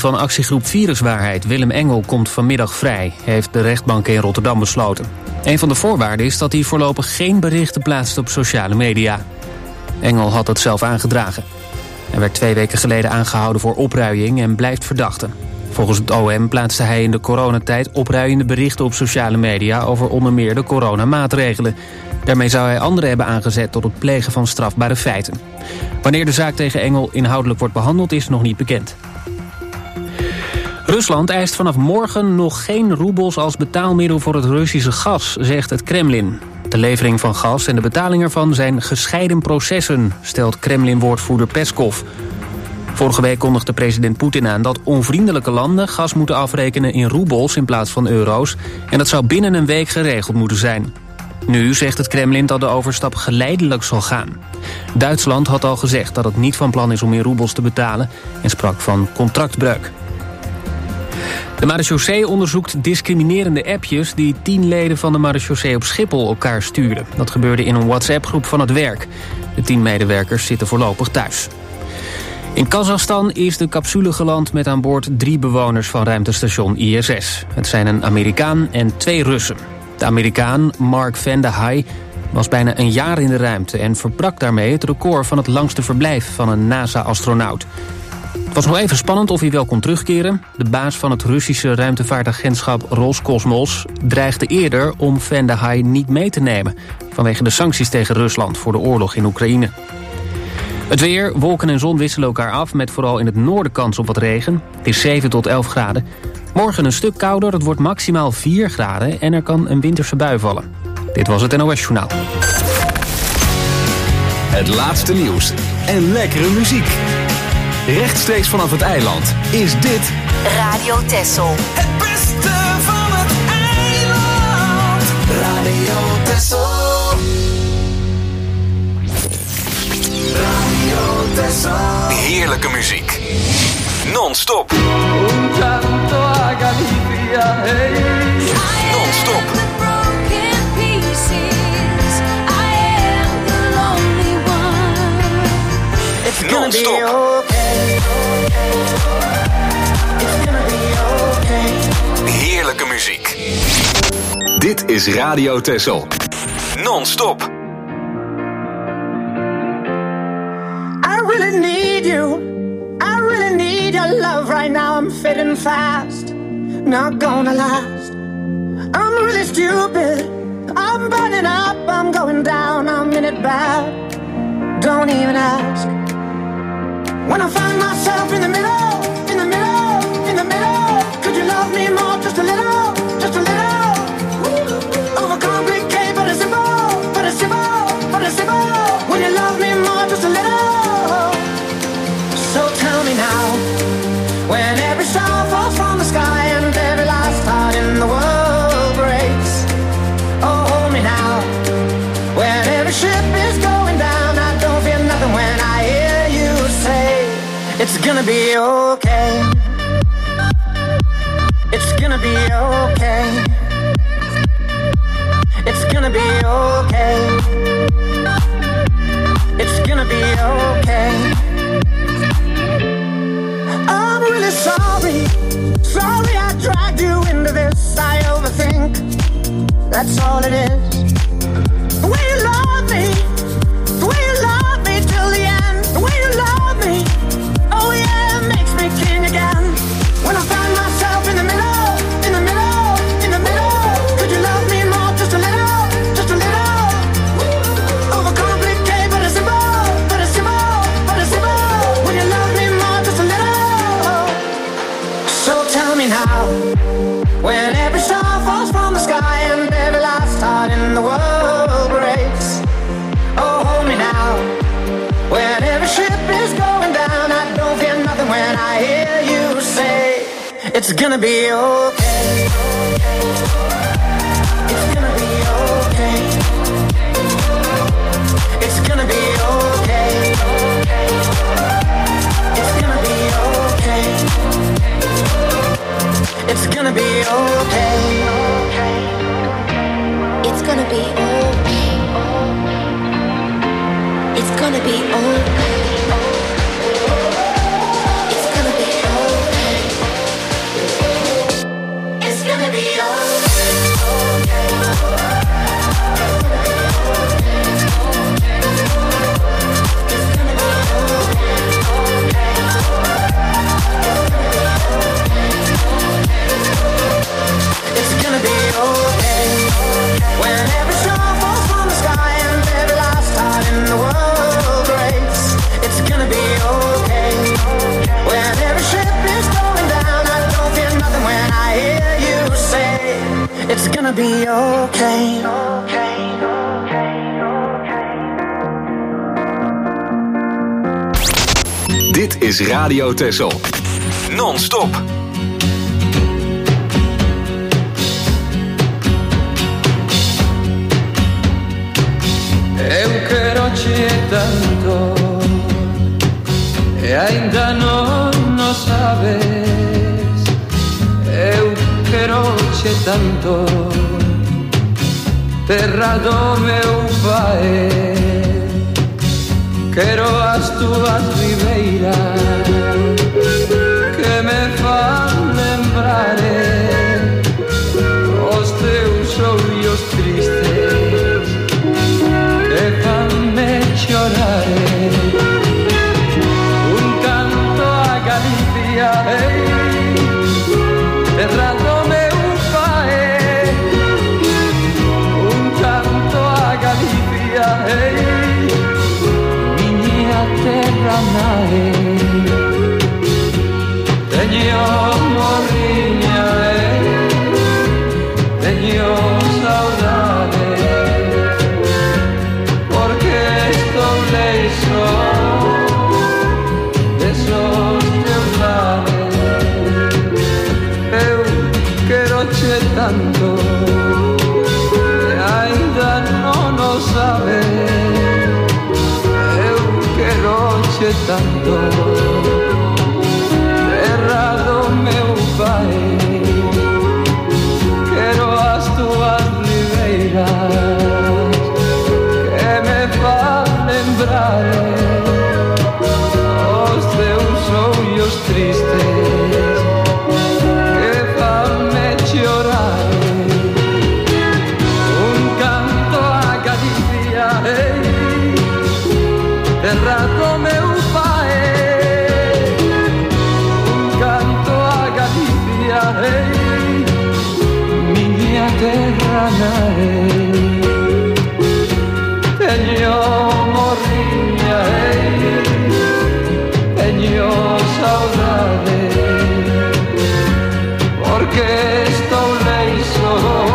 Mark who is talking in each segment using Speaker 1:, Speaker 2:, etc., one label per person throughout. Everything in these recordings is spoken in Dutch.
Speaker 1: van actiegroep Viruswaarheid, Willem Engel, komt vanmiddag vrij, heeft de rechtbank in Rotterdam besloten. Een van de voorwaarden is dat hij voorlopig geen berichten plaatst op sociale media. Engel had het zelf aangedragen. Hij werd 2 weken geleden aangehouden voor opruiing en blijft verdachte. Volgens het OM plaatste hij in de coronatijd opruiende berichten op sociale media over onder meer de coronamaatregelen. Daarmee zou hij anderen hebben aangezet tot het plegen van strafbare feiten. Wanneer de zaak tegen Engel inhoudelijk wordt behandeld is nog niet bekend. Rusland eist vanaf morgen nog geen roebels als betaalmiddel voor het Russische gas, zegt het Kremlin. De levering van gas en de betaling ervan zijn gescheiden processen, stelt Kremlin-woordvoerder Peskov. Vorige week kondigde president Poetin aan dat onvriendelijke landen gas moeten afrekenen in roebels in plaats van euro's. En dat zou binnen een week geregeld moeten zijn. Nu zegt het Kremlin dat de overstap geleidelijk zal gaan. Duitsland had al gezegd dat het niet van plan is om in roebels te betalen en sprak van contractbreuk. De marechaussee onderzoekt discriminerende appjes die 10 leden van de marechaussee op Schiphol elkaar stuurden. Dat gebeurde in een WhatsApp-groep van het werk. De 10 medewerkers zitten voorlopig thuis. In Kazachstan is de capsule geland met aan boord 3 bewoners van ruimtestation ISS. Het zijn een Amerikaan en 2 Russen. De Amerikaan, Mark Van der Hai, was bijna een jaar in de ruimte en verbrak daarmee het record van het langste verblijf van een NASA-astronaut. Het was nog even spannend of hij wel kon terugkeren. De baas van het Russische ruimtevaartagentschap Roscosmos dreigde eerder om Van der Hai niet mee te nemen, vanwege de sancties tegen Rusland voor de oorlog in Oekraïne. Het weer, wolken en zon wisselen elkaar af met vooral in het noorden kans op wat regen. Het is 7 tot 11 graden. Morgen een stuk kouder, het wordt maximaal 4 graden en er kan een winterse bui vallen. Dit was het NOS Journaal.
Speaker 2: Het laatste nieuws en lekkere muziek. Rechtstreeks vanaf het eiland is dit
Speaker 3: Radio Texel.
Speaker 4: Het beste van het eiland. Radio Texel. Radio Texel.
Speaker 2: heerlijke muziek. Non-stop. Non-stop. Non-stop. Heerlijke muziek. Dit is Radio Texel. Non-stop.
Speaker 5: I really need you. I really need your love right now. I'm fading fast. Not gonna last. I'm really stupid. I'm burning up. I'm going down. I'm in it bad. Don't even ask. When I find myself in the middle, in the middle, in the middle, could you love me more? Just a little, just a little. Overcomplicate, but it's simple, but it's simple, but it's simple. When you love me more, just a little. So tell me now, when every star falls from the sky and every last heart in the world breaks. Oh, hold me now, when every ship is going down, I don't feel nothing when I hear you say, it's gonna be okay. It's gonna be okay. It's gonna be okay. It's gonna be okay. I'm really sorry. Sorry I dragged you into this. I overthink. That's all it is. The way you love me. The way you love me till the end. The way you love me. Oh yeah, it makes me king again. When I find myself in the middle, in the middle, in the middle. Could you love me more? Just a little, just a little. Overcomplicate, but it's simple, but it's simple, but it's simple. When you love me more, just a little. So tell me now, when every star falls from the sky and every last heart in the world breaks. Oh, hold me now, when every ship is going down, I don't feel nothing when I hear you say, it's gonna be okay. It's gonna be okay. It's gonna be okay. It's gonna be okay. It's gonna be okay.
Speaker 3: It's gonna be okay. It's gonna be okay. It's gonna be okay.
Speaker 5: gonna be okay.
Speaker 2: Dit is Radio Texel. Non-stop.
Speaker 6: Eu quero-te tanto e ainda não sabes. Eu quero-te tanto, terra do meu pai. Quero as tuas ribeiras que me fan lembrar os teus olhos tristes que fan-me chorar. Un canto a Galicia, terra do meu pai. Un canto a Galicia, terra nave. Teño morriña, teño saudade, porque estou leixo desos teus lares. Eu quero-te tanto e ainda non o sabes. Quero-te tanto, terra do meu pai. Quero as tuas ribeiras que me fan lembrar os teus olhos tristes que fan-me chorar. Un canto a Galicia, terra do meu pai. Un canto a Galicia, miña terra nai. Teño morriña, teño saudade, porque estou leixo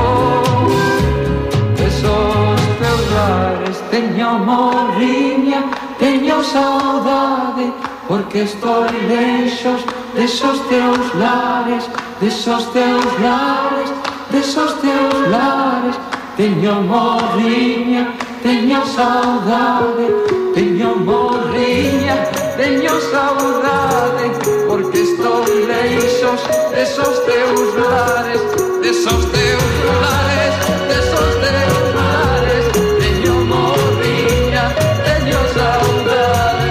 Speaker 6: desos teus lares. Teño morriña, teño saudade, porque estou leixos desos teus lares, desos teus lares, desos teus lares. Teño morriña, teño saudade, teño morriña, teño saudade, porque estou leixos desos teus lares, desos teus lares, desos teus lares. Teño morriña, teño saudade.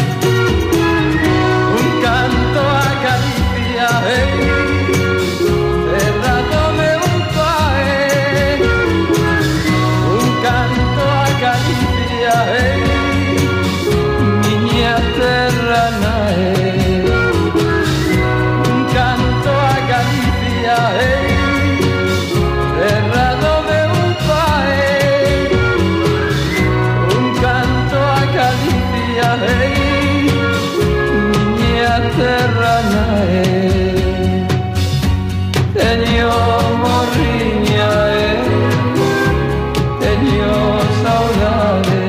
Speaker 6: Un canto a Galicia, terra do meu pai. Un canto a Galicia, miña terra nai. Un canto a Galicia, terra do meu pai. Un canto a Galicia, miña terra nai. Teño morriña, teño saudade,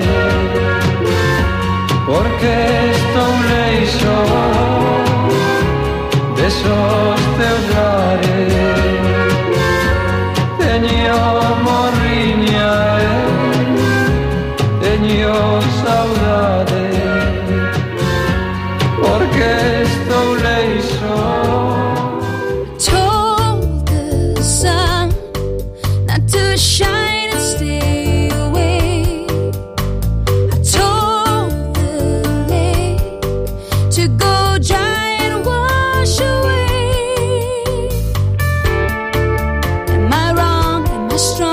Speaker 6: porque estou leixo desos teus lares. Teño morriña, teño saudade, porque estou leixo.
Speaker 7: Told the sun not to shine and stay away. I told the lake to go dry and wash away. Am I wrong? Am I strong?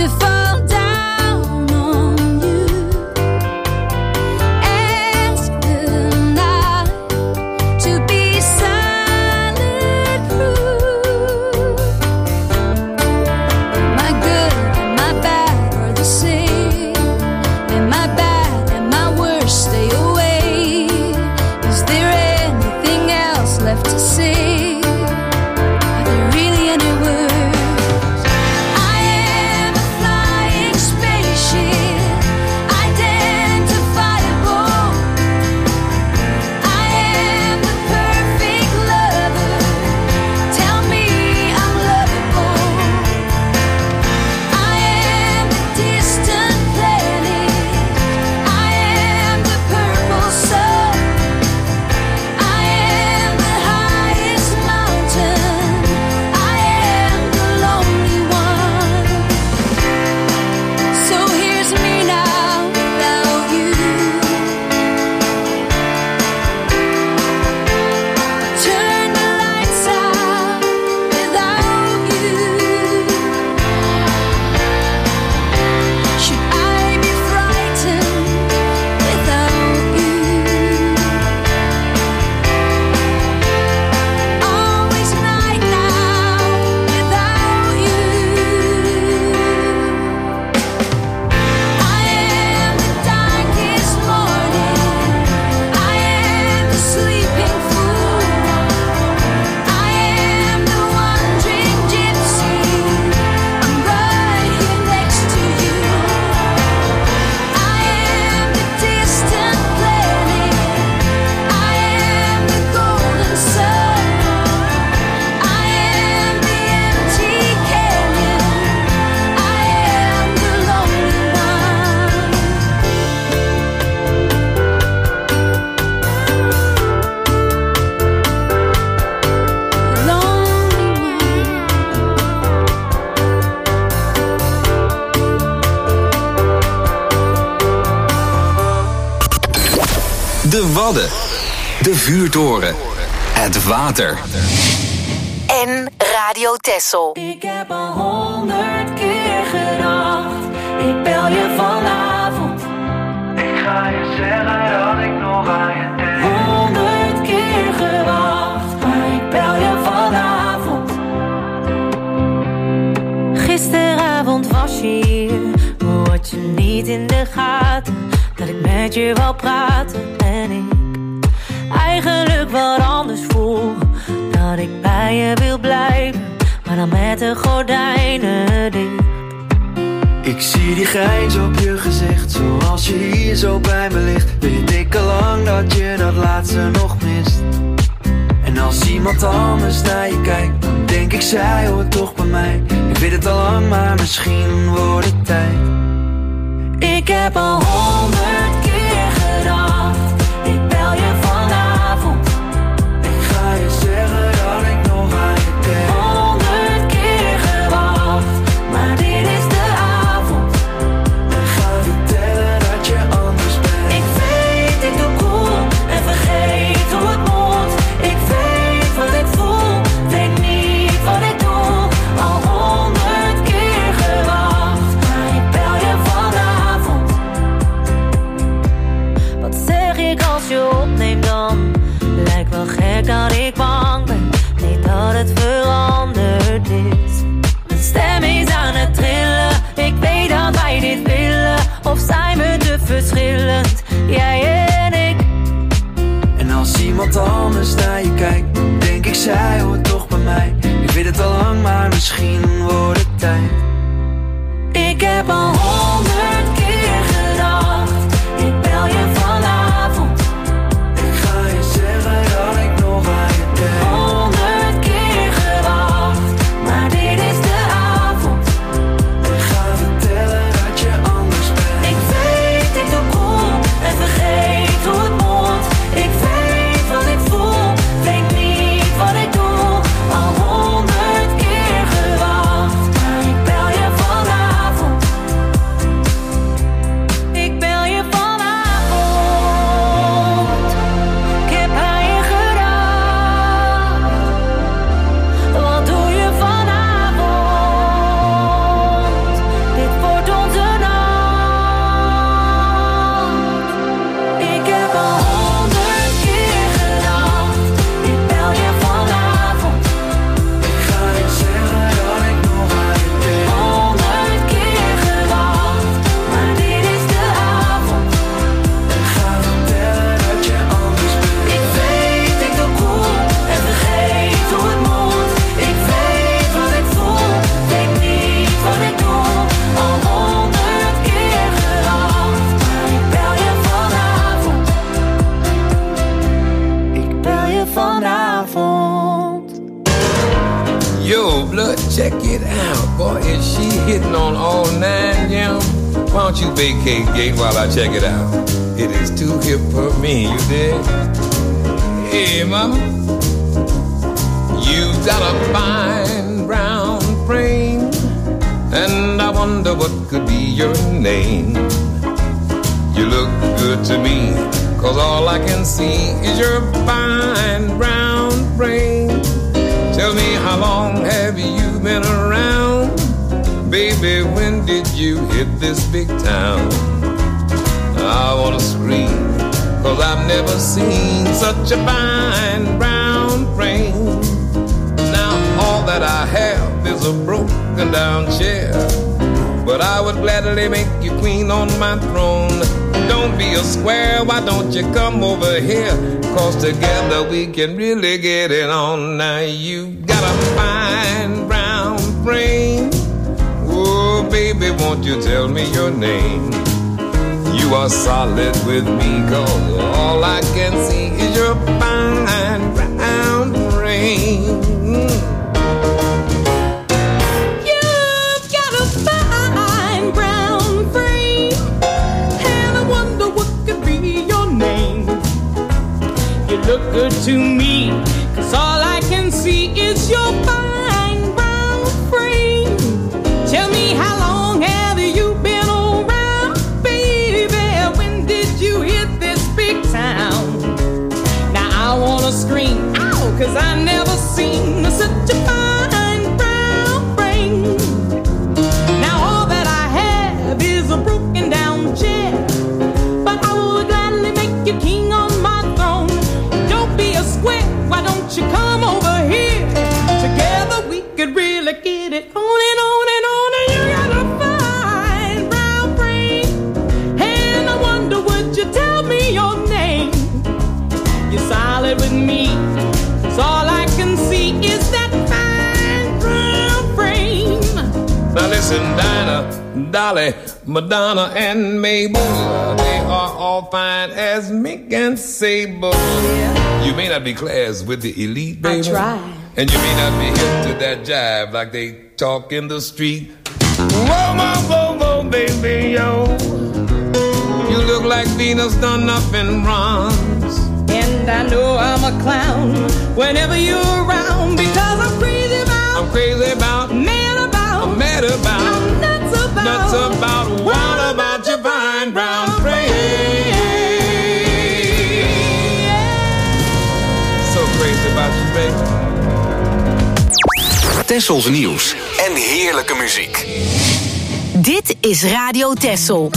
Speaker 7: to fall down on you. Ask the night to be silent proof. My good and my bad are the same, and my bad and my worst stay away. Is there anything else left to say? Are there really any words? I am a flying spaceship, identifiable. I am the perfect lover. Tell me I'm lovable. I am the distant planet. I am the purple sun. I am the highest mountain. I am the lonely one. So here's me now without you. Turn the lights out without you. Should I be frightened without you? Always night now without you. I am the darkest morning. I am the sleeping fool. I am the wandering gypsy. I'm right here next to you. I am the distant planet. I am the golden sun. I am the empty canyon. I am the lonely one.
Speaker 2: De Wadden. De vuurtoren. Het water.
Speaker 3: En Radio Texel.
Speaker 5: Ik heb al 100 keer gedacht, ik bel je vanavond.
Speaker 6: Ik ga je zeggen dat ik nog aan je denk.
Speaker 5: 100 keer gewacht, maar ik bel je vanavond. Gisteravond was je hier, maar had je niet in de gaten dat ik met je wou praten en ik eigenlijk wat anders voel. Dat ik bij je wil blijven, maar dan met de gordijnen dicht.
Speaker 8: Ik zie die grijns op je gezicht, zoals je hier zo bij me ligt. Weet ik al lang dat je dat laatste nog mist. En als iemand anders naar je kijkt, dan denk ik zij hoort toch bij mij. Ik weet het al lang, maar misschien wordt het tijd.
Speaker 5: Ik heb al 100 keer gedacht, ik bel je vanavond.
Speaker 8: Ik ga je zeggen dat ik nog aan je denk.
Speaker 5: 100 keer gewacht, maar dit is de avond.
Speaker 8: Ik ga vertellen dat je anders bent.
Speaker 5: Ik weet, ik doe cool en vergeet hoe het moet. Ik weet wat ik voel, weet niet wat ik doe. Al 100 keer gewacht, maar ik bel je vanavond. Wat zeg ik als je opneemt dan? Lijkt wel gek dat ik bang ben, nee dat het veranderd is. Mijn stem is aan het trillen, ik weet dat wij dit willen. Of zijn we te verschillend, jij en ik?
Speaker 8: En als iemand anders naar je kijkt, dan denk ik zij hoort toch bij mij. Ik weet het al lang, maar misschien wordt het tijd.
Speaker 5: Ik heb al 100 keer gedacht, ik bel je vanavond.
Speaker 8: Ik ga je zeggen dat ik nog aan je denk.
Speaker 5: 100 keer gewacht, maar dit is de avond.
Speaker 8: Ik ga vertellen dat je anders bent.
Speaker 5: Ik weet, ik doe cool en vergeet hoe het moet. Ik weet wat ik voel, weet niet wat ik doe. Al 100 keer gewacht, maar ik bel je vanavond.
Speaker 9: But check it out, boy, is she hitting on all 9, yeah? Why don't you vacate gate while I check it out? It is too hip for me, you dig? Hey, mama, you've got a fine brown frame, and I wonder what could be your name. You look good to me, 'cause all I can see is your fine brown frame. Tell me, how long have you been around? Baby, when did you hit this big town? I wanna scream, 'cause I've never seen such a fine brown frame. Now all that I have is a broken down chair, but I would gladly make you queen on my throne. Don't be a square, why don't you come over here? 'Cause together we can really get it on. Now you got a fine brown frame. Oh, baby, won't you tell me your name? You are solid with me, 'cause all I can see is your fine brown frame.
Speaker 5: You've got a fine brown frame, and I wonder what could be your name. You look good to me, 'cause all I can see is your fine brown frame. Tell me, how long have you been around, baby? When did you hit this big town? Now I wanna scream, ow, 'cause I never seen such a fine brown frame. Now all that I have is a broken down chair, but I would gladly make you king on my throne. Don't be a square, why don't you come over here? Together we could really get it on and on and on. And you got a fine brown frame, and I wonder, would you tell me your name? You're solid with me, 'cause all I can see is that fine brown frame.
Speaker 9: Now listen, Dinah, Dolly, Madonna, and Mabel, they are all fine as Mink and Sable. You may not be class with the elite, baby.
Speaker 5: I try.
Speaker 9: And you may not be hip to that jive like they talk in the street. Whoa, whoa, whoa, whoa, baby, yo. You look like Venus done up in bronze.
Speaker 5: And I know I'm a clown whenever you're around, because I'm crazy about, mad about, I'm nuts about, what about your fine brown frame? So crazy about you, baby.
Speaker 2: Tessels nieuws en heerlijke muziek.
Speaker 3: Dit is Radio Tessel.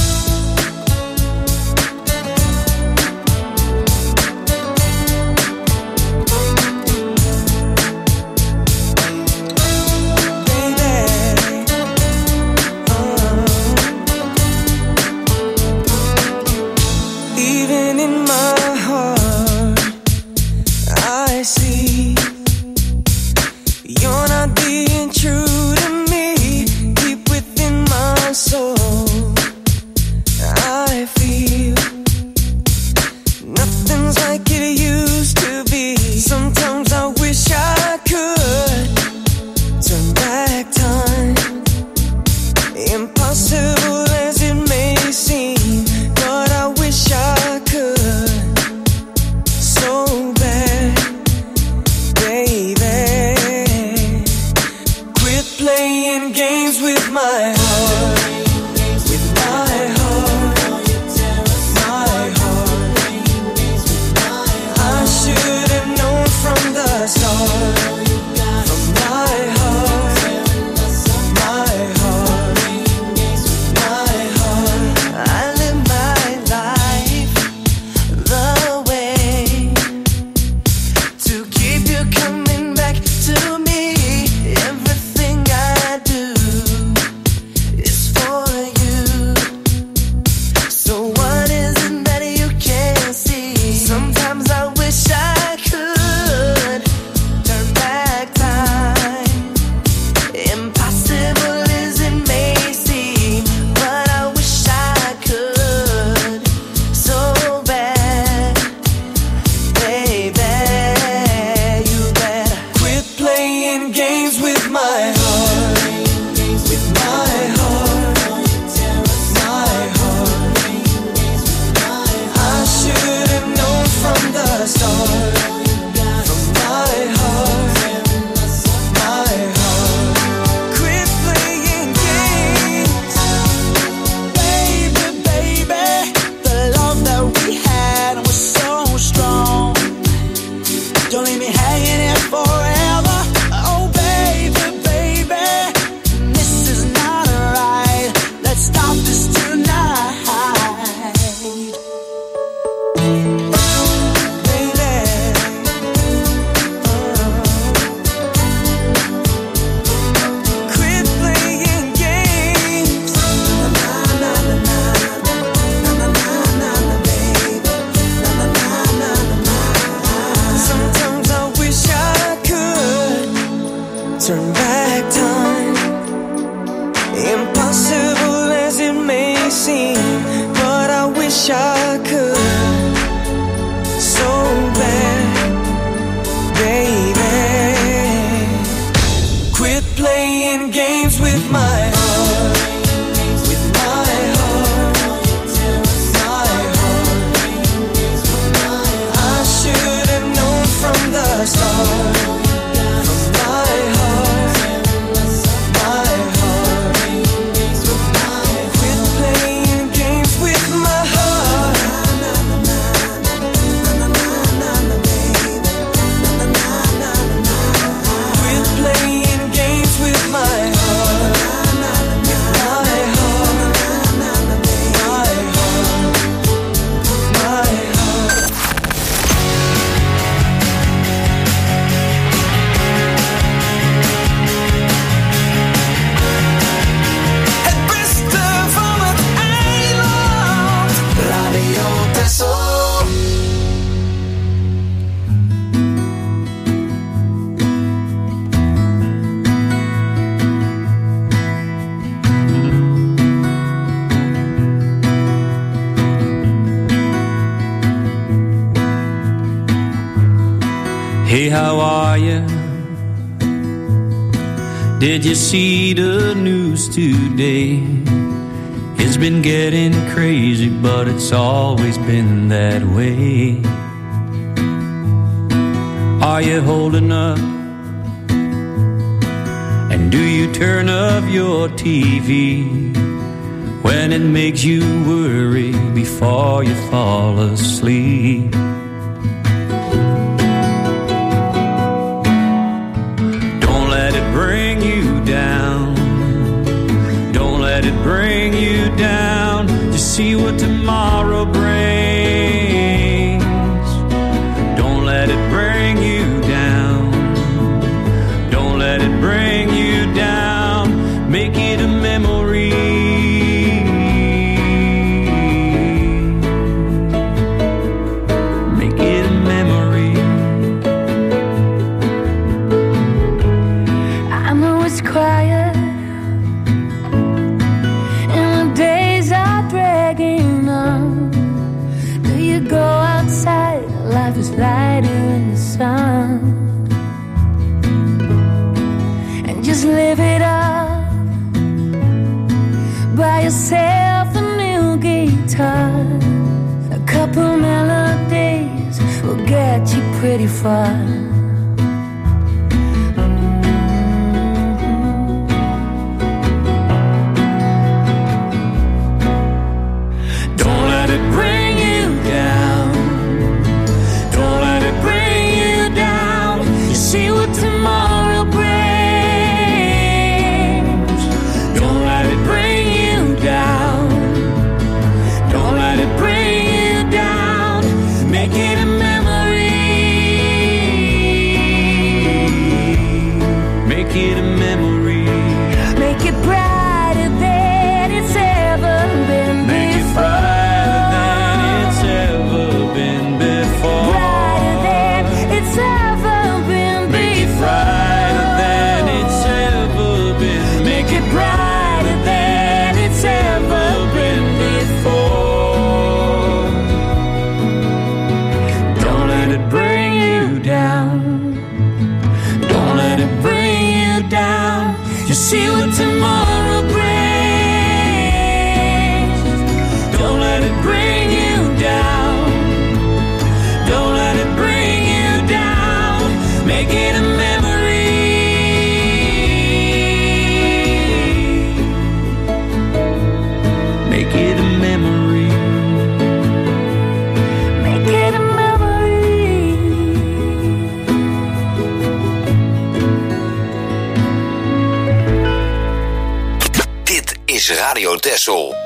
Speaker 8: Even in my heart, I see you're not being true to me. Deep within my soul, I feel nothing's like it used to be. Sometimes I wish I could turn back time. Impossible as it may seem, but I wish I could so bad, baby. Quit playing games with my heart, with my heart, my heart. I should have known from the start, from my heart, my heart, my
Speaker 10: Hey, how are you? Did you see the news today? It's been getting crazy, but it's always been that way. Are you holding up? And do you turn off your TV when it makes you worry before you fall asleep? Bring you down. Don't let it bring you down. Just see what tomorrow brings. Don't let it bring you down. Don't let it bring you down. Make it a memory. Make it a memory.
Speaker 7: Quiet, and the days are dragging on. Do you go outside? Life is lighter in the sun, and just live it up. Buy yourself a new guitar. A couple melodies will get you pretty far.
Speaker 10: Bring you down. Don't let it bring you down. You see what tomorrow brings. Don't let it bring you down. Don't let it bring you down. Make it a memory. Make it a memory. Make it brighter than it's ever been before. Make it brighter. See what tomorrow brings. Don't let it bring you down. Don't let it bring you down. Make it a memory. Make it a memory. Make it a memory.
Speaker 2: Is Radio Texel.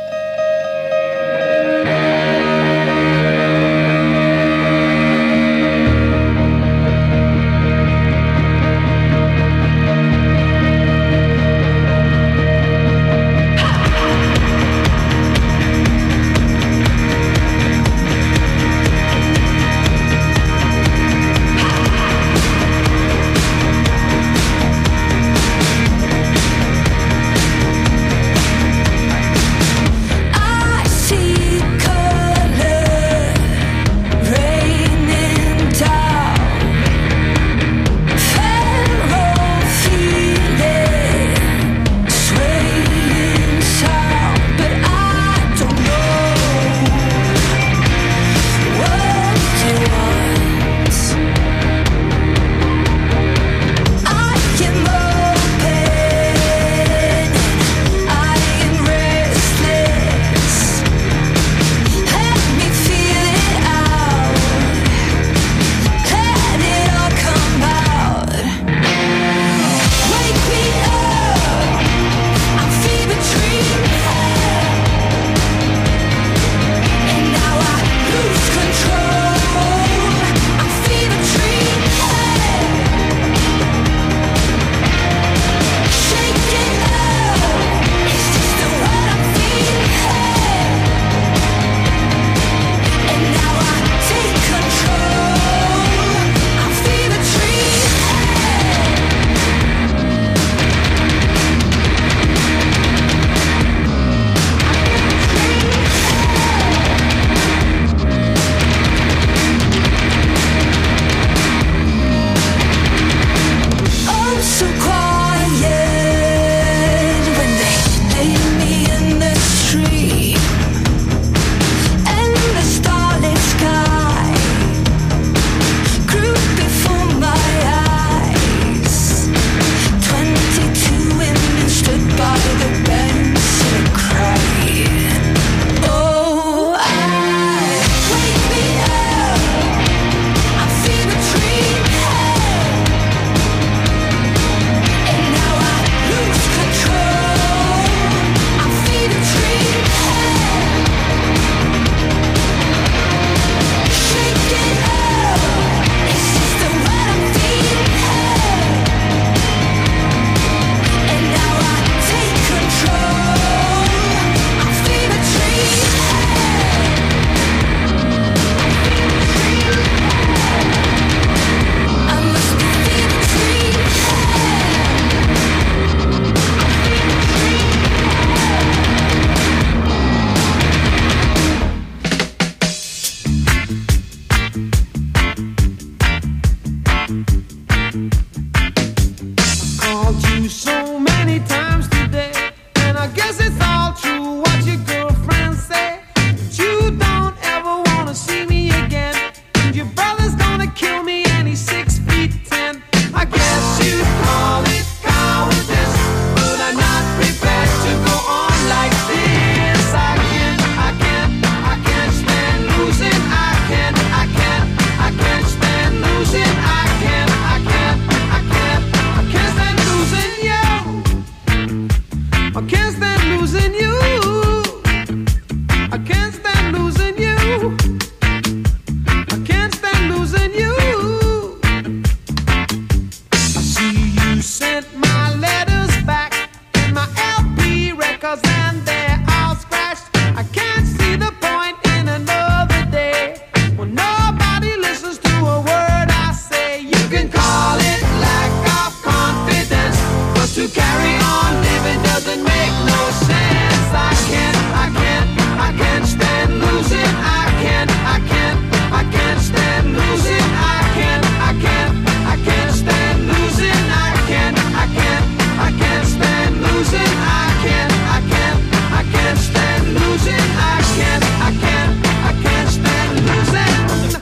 Speaker 11: the point in another day when nobody listens to a word I say. You can call it lack of confidence, but to carry on living doesn't make no sense. I can't stand losing. I can't stand losing. I can't stand losing. I can't stand losing. I can't stand losing. I can't stand losing.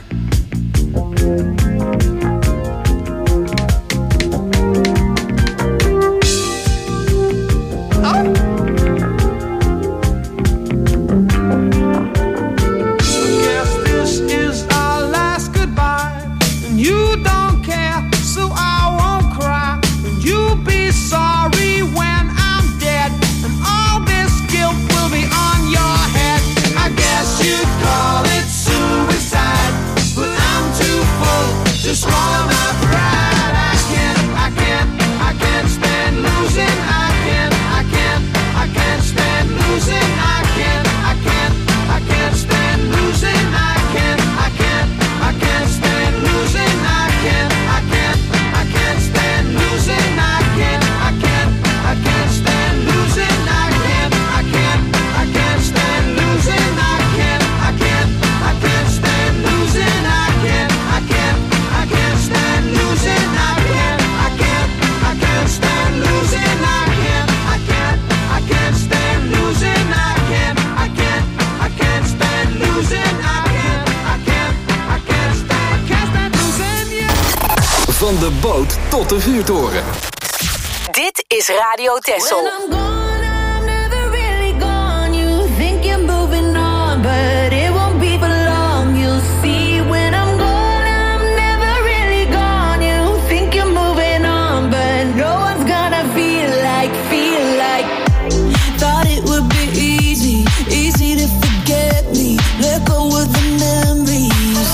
Speaker 11: Guess this is our last goodbye, and you don't care, so I won't cry. And you'll be sorry when I'm dead, and all this guilt will be on your head. I guess you'd call it suicide, but I'm too full to swallow my pride. I can't stand losing. I can't stand losing. I can't stand losing. I can't stand losing. I can't stand losing. I can't stand losing. I can't stand losing. I can't stand losing. I can't stand losing. I can't stand losing. I can't stand losing. I can't stand losing.
Speaker 2: Van de boot tot de vuurtoren.
Speaker 3: Dit is Radio Texel.
Speaker 7: When I'm gone, I'm never really gone. You think you're moving on, but it won't be for long. You'll see when I'm gone, I'm never really gone. You think you're moving on, but no one's gonna feel like. Thought it would be easy to forget me. Let go of the memories.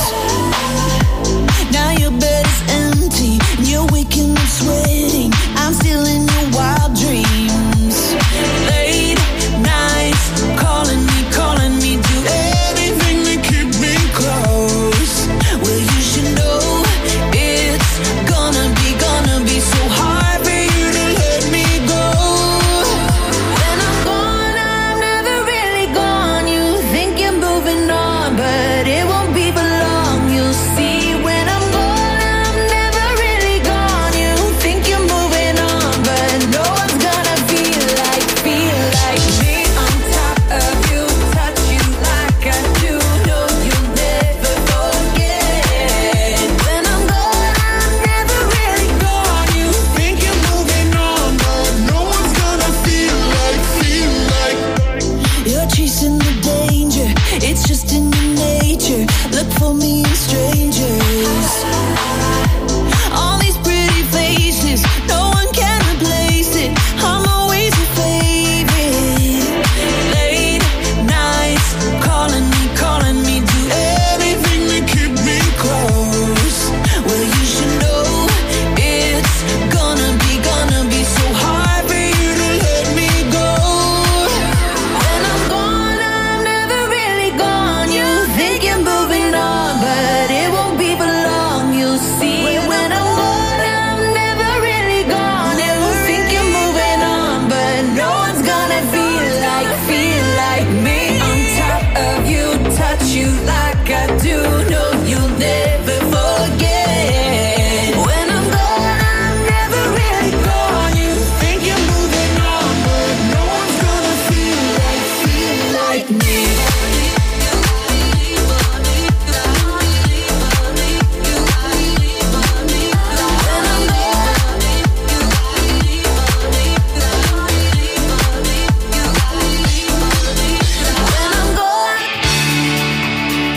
Speaker 7: Now your bed is empty, and you're waking up sweating. I'm still in your wild dreams. Late nights, calling me, do anything to keep me close. Well, you should know it's gonna be so hard for you to let me go. When I'm gone, I'm never really gone. You think you're moving on, but it won't be for long. You'll see when I'm gone, I'm never really gone. You think you're moving on, but no one's gonna feel like me. On top of you, touch you like I do. No, you'll never forget. When I'm gone, I'm never really gone. You
Speaker 11: think you're moving on, but no one's gonna feel like.
Speaker 7: You're chasing the danger, it's just in your nature. Look for me in strangers. All these pretty faces, no one can replace it. I'm always your favorite. Late nights, calling me, do anything to keep me close. Well, you should know it's gonna be so hard for you to let me go. When I'm gone, I'm never really gone. You think you're moving on, but it won't be for long. You'll see when I'm gone, I'm never really gone. You think you're moving on, but no one's gonna feel like me. On top of you, touch you like I do. No, you'll never forget. When I'm gone, I'm never really gone. You
Speaker 11: Think you're moving on, but no one's gonna feel like me.
Speaker 7: When I'm gone,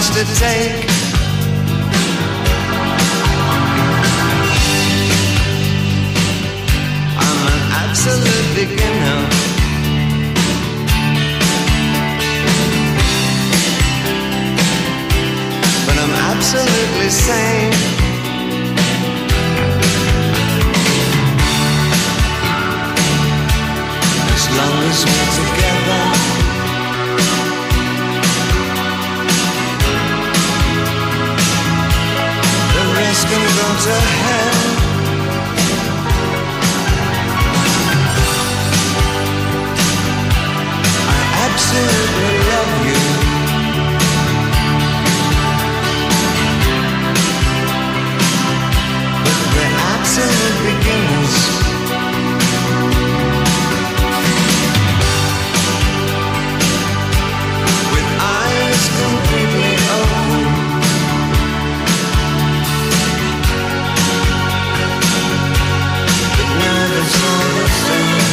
Speaker 8: much to take. I'm an absolute beginner. But I'm absolutely sane. As long as we're together, the rest can go to hell. I absolutely love you. But we're absolute beginners. Completely open, but now it's all the same.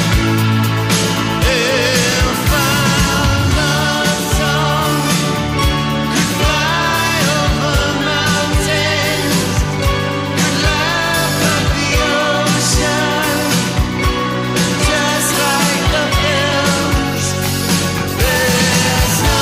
Speaker 8: If our love song could fly over mountains, could laugh at the ocean, just like the films, there's no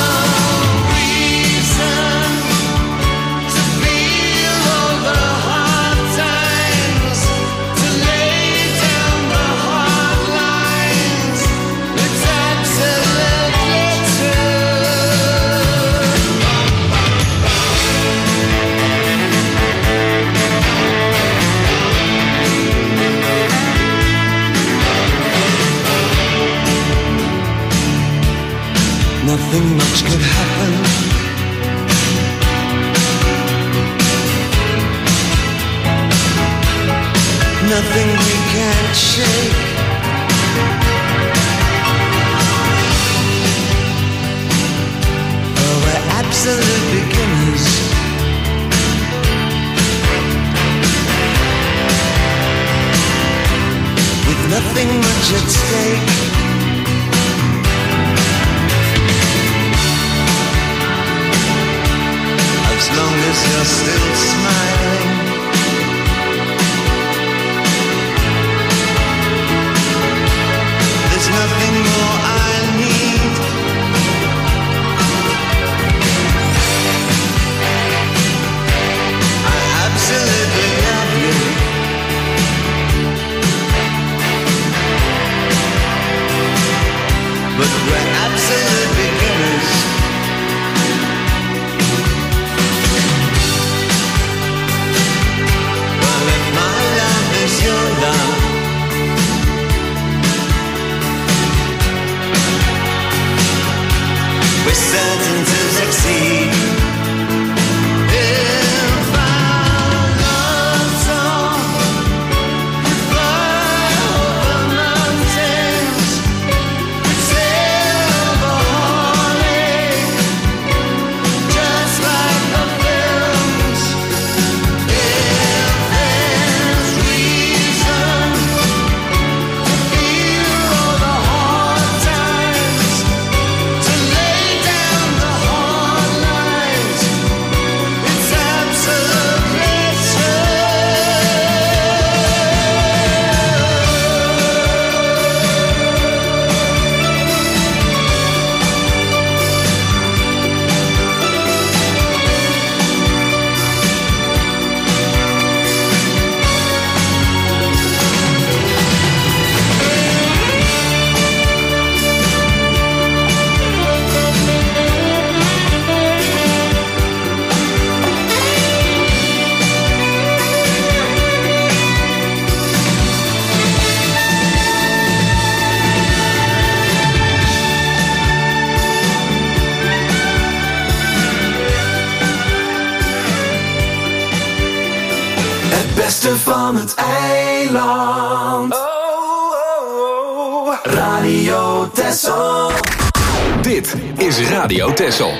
Speaker 8: nothing much could happen. Nothing we can't shake. Oh, we're absolute beginners. With nothing much at stake. As long as you're still smiling, there's nothing more I need. I absolutely love you. But we're absolute beginners. We're certain to succeed. If our love song could fly over mountains, could sail over Hawaii, just like the films. If there's reason to feel all the hard times, to lay down the hard lines, it's absolutely true.
Speaker 4: Het beste van het eiland. Radio Texel.
Speaker 2: Dit is Radio Texel.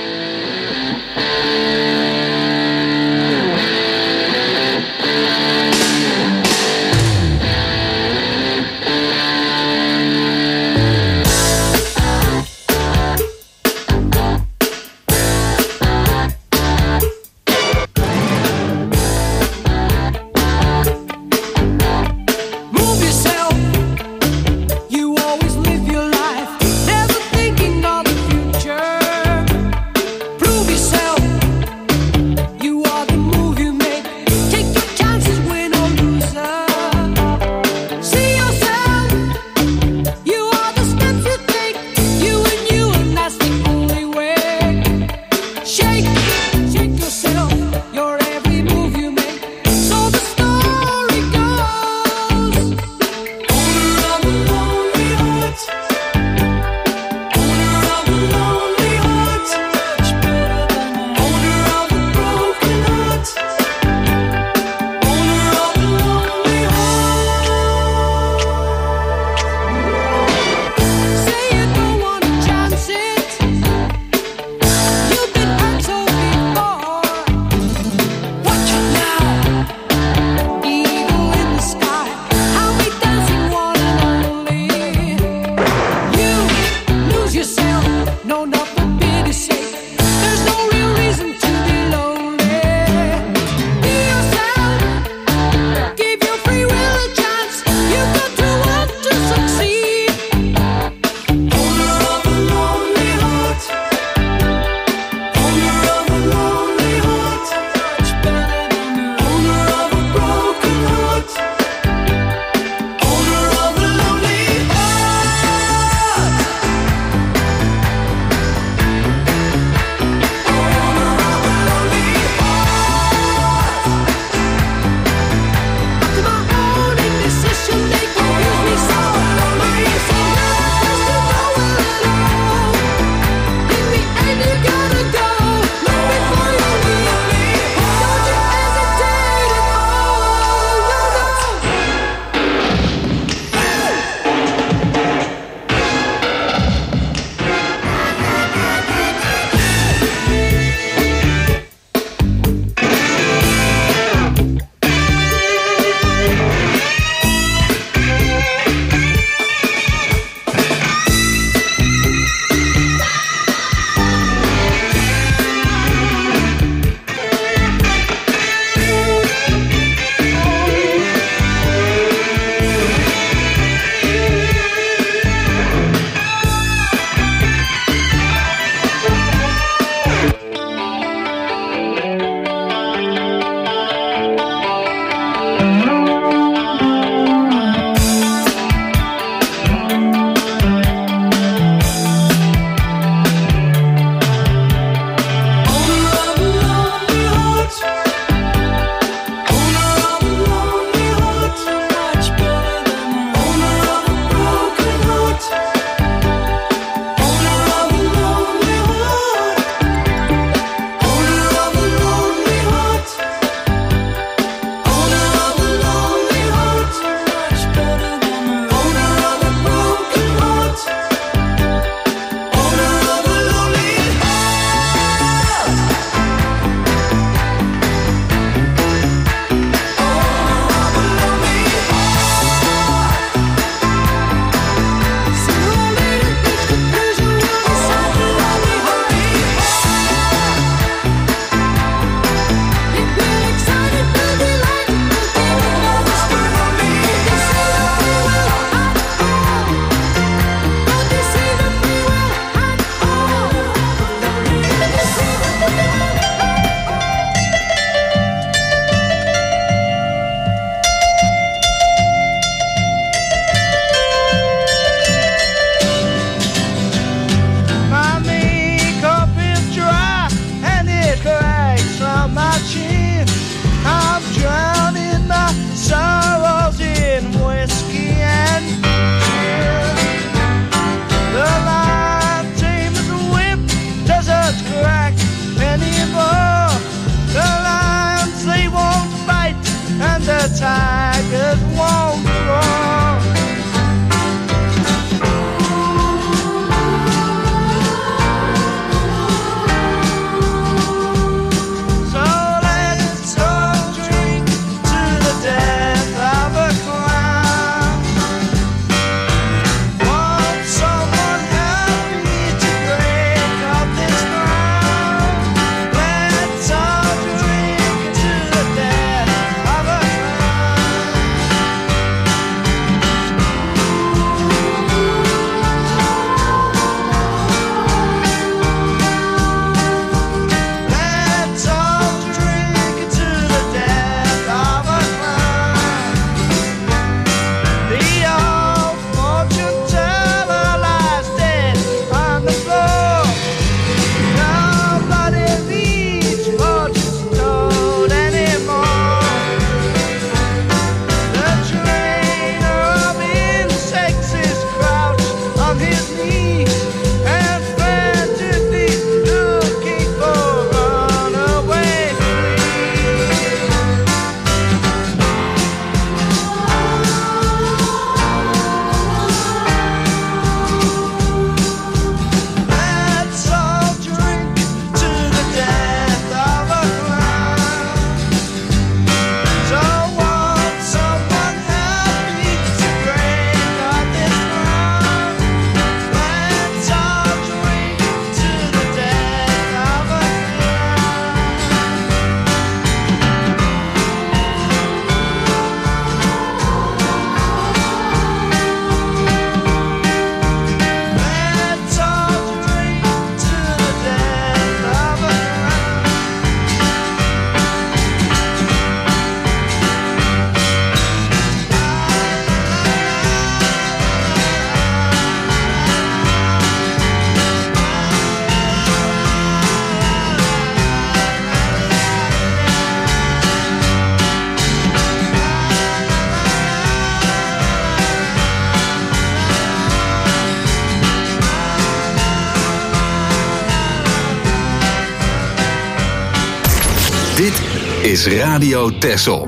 Speaker 2: Dit is Radio Texel.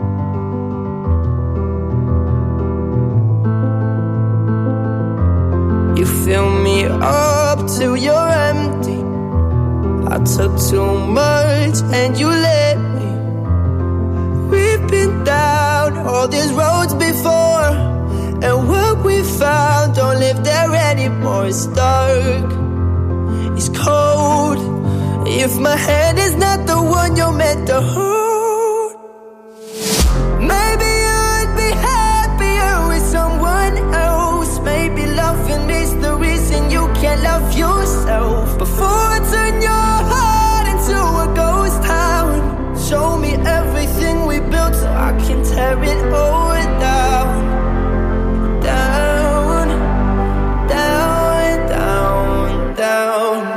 Speaker 12: You fill me up till you're empty. I took too much and you let me. We've been down all these roads before, and what we found don't live there anymore. It's dark, it's cold. If my hand is not the one you're meant to hold, maybe I'd be happier with someone else. Maybe loving is the reason you can't love yourself. Before I turn your heart into a ghost town, show me everything we built so I can tear it all down. Down, down, down, down.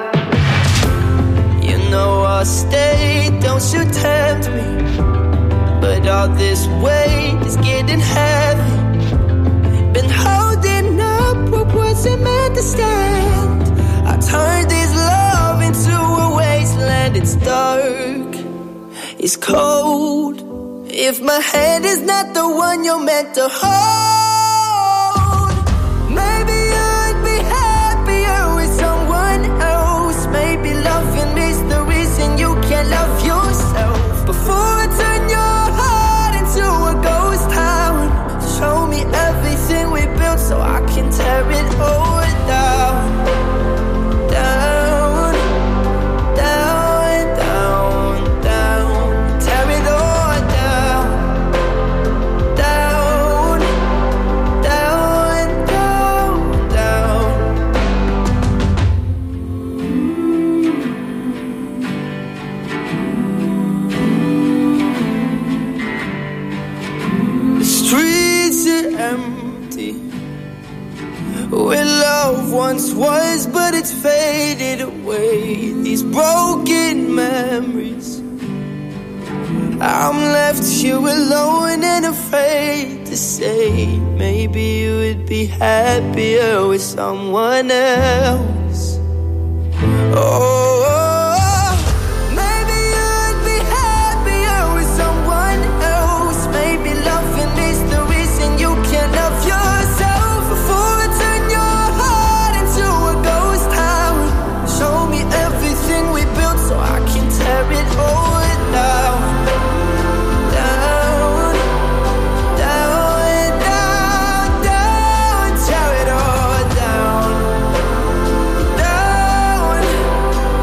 Speaker 12: You know I'll stay, don't you tempt me. But all this weight is getting heavy. Been holding up what wasn't meant to stand. I turned this love into a wasteland. It's dark, it's cold. If my hand is not the one you're meant to hold, maybe I'd be happier with someone else. Maybe loving is the reason you can't love yourself. Before I turn your heart into a ghost town, show me everything we built so I can tear it all down. Down, down, down, down. Tear it all down. Down, down, down, down. The streets are empty, where love once was, but it's faded away. These broken memories, I'm left here alone and afraid to say, maybe you would be happier with someone else. Oh, maybe you'd be happier with someone else. Maybe loving is the reason you can't love yourself. Before I turn your heart into a ghost town, show me everything we built so I can tear it all down. Down, down, down, down. Tear it all down. Down,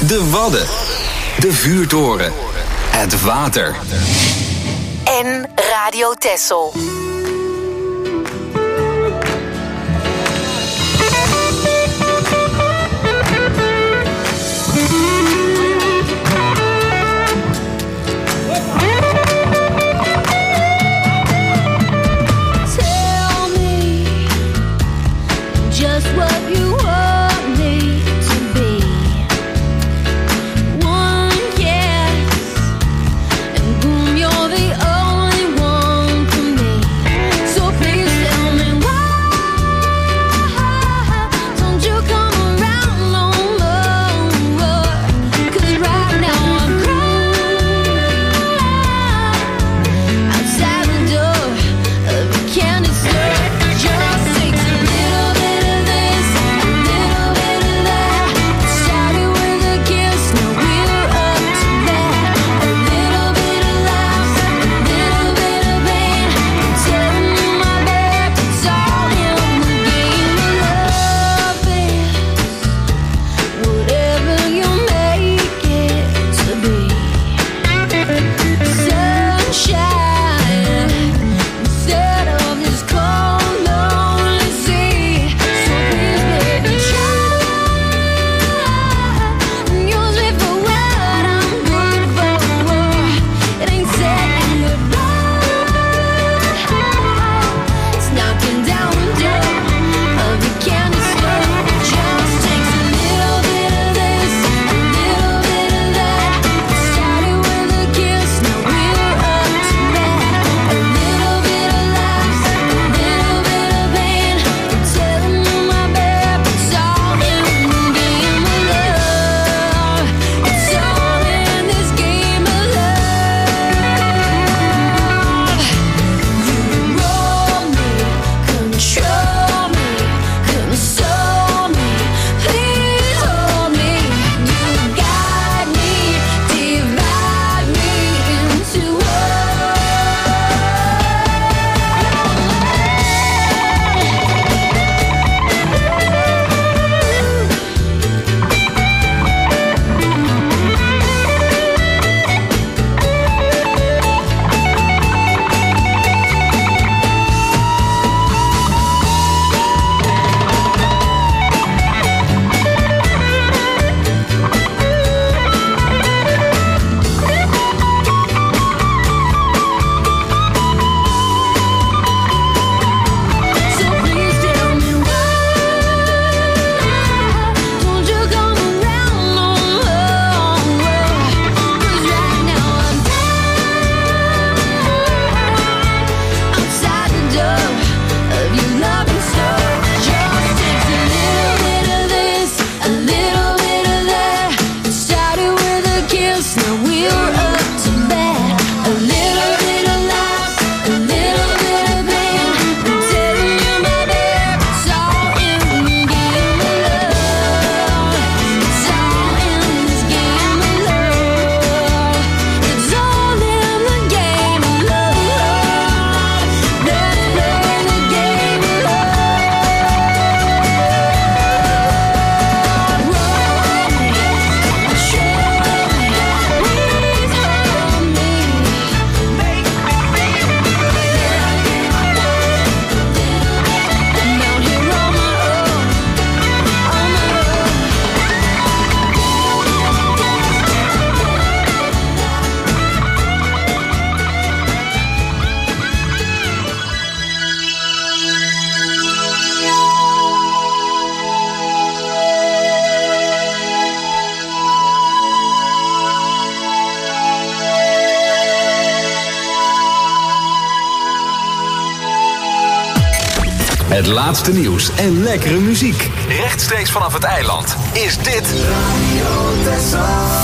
Speaker 2: De Wadden. De vuurtoren. Het water.
Speaker 3: En Radio Texel.
Speaker 2: Het laatste nieuws en lekkere muziek. Rechtstreeks vanaf het eiland is dit Radio Texel.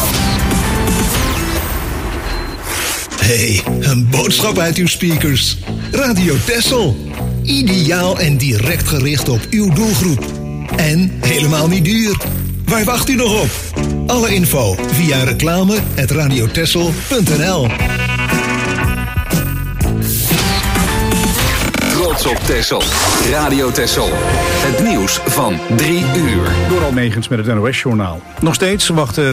Speaker 13: Hey, een boodschap uit uw speakers. Radio Texel. Ideaal en direct gericht op uw doelgroep. En helemaal niet duur. Waar wacht u nog op? Alle info via reclame@radiotexel.nl.
Speaker 2: Trots op Texel. Radio Texel. Het nieuws van 3 uur.
Speaker 14: Door Almegens met het NOS-journaal. Nog steeds wachten